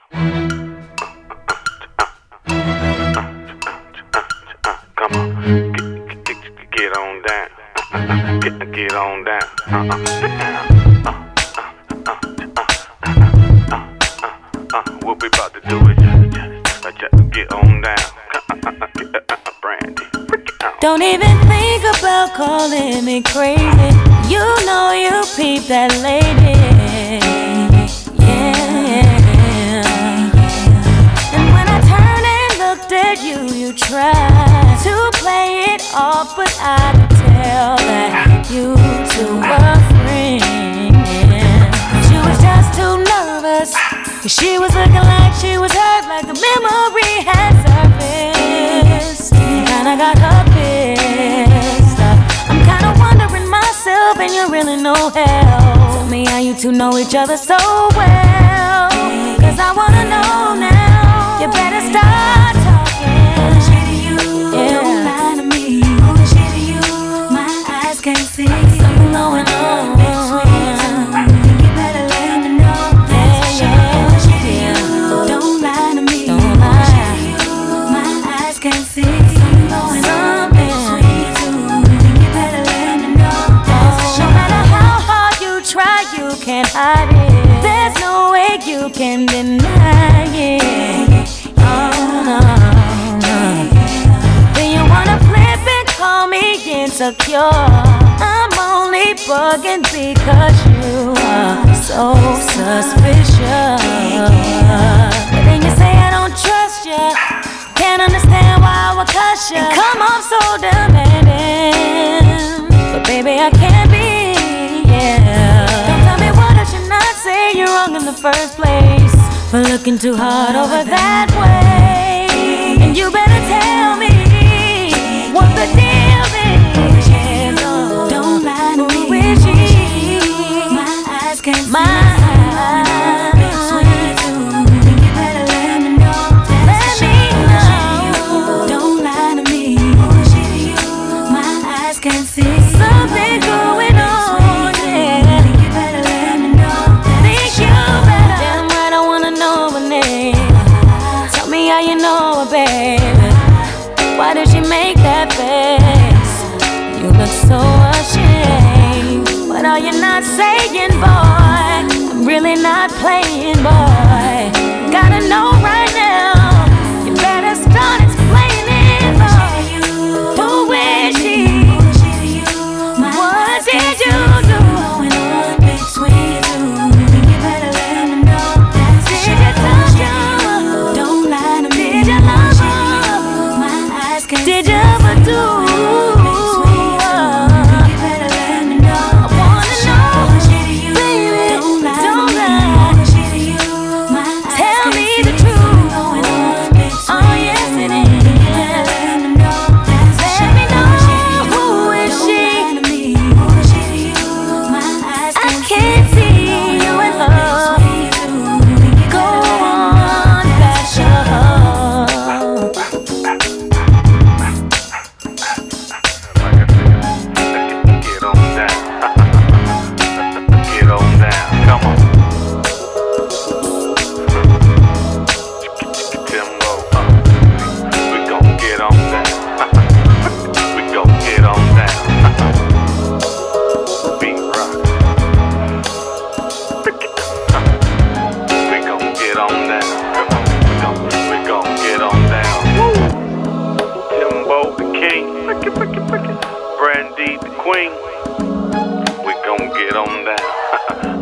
Come on, get on down. Get on down. What we about to do is just get on down. Brandy. Don't even think about calling me crazy. You know you peeped that lady. Yeah. And when I turned and looked at you, you tried to play it off, but I could tell that you two were friends. She was just too nervous, 'cause she was looking like she was hurt, like the memory had surfaced. Kinda got her pissed. I'm kinda wondering myself, and you're really no help. Tell me how you two know each other so well, 'cause I wanna know now. You better start talking. Bullshit to you, don't lie to me. Bullshit to you, my eyes can't see. Something going on. You better let me know. That's for sure. Bullshit to you, don't lie to me. Don't lie. Bullshit to you, my eyes can't see. Something going on between you two. You better let me know. That's for No sure. matter how hard you try, you can't hide it. There's no way you can deny it. Oh, no. Then you wanna flip and call me insecure. I'm only bugging because you are so suspicious. But then you say I don't trust you. Can't understand why I would cuss you and come off so demanding. But baby, I can't be, yeah. Don't tell me what I should not say. You're wrong in the first place for looking too hard over that way. And you better tell me what the deal is. Don't lie to me. Who is she? My eyes can't My see. You better let me know. Let me know. Don't lie to me. Bullshit to you. My eyes can't see. Something going on, yeah. You better let me know. Think you better. Damn right, I wanna know her name. Tell me how you know her, baby. Why did she make that face? You look so ashamed. What are you not saying, boy? I'm really not playing, boy. Gotta know right now. You better start explaining, boy. Who is she? Bullshit to you. My What eyes did can't you see. do? Going on between you. You better let me know. That's for Did sure. you touch her? Don't lie to me. Did you love Bullshit to her? you. My eyes can't Did see. you ever do? You better let me know. I wanna know, Bullshit to you. baby. Don't lie to Don't me. lie. Bullshit to you. My eyes Tell can't me see. the truth. Going on between Oh, yes, it you. is. You better let me know. That's for Let sure. me know. Bullshit to you. Who is Don't she? lie to me. Bullshit to you. My eyes I can't can't see. see you in love. Go on, fashion. Like I said, get on down. Get on down. Come on. Timbo, we gon' get on down. We gon' get on down. Beat rock. We gon' get on down. Come on, we gon' get on down. Timbo the king, Brandy the queen. We gon' get on down.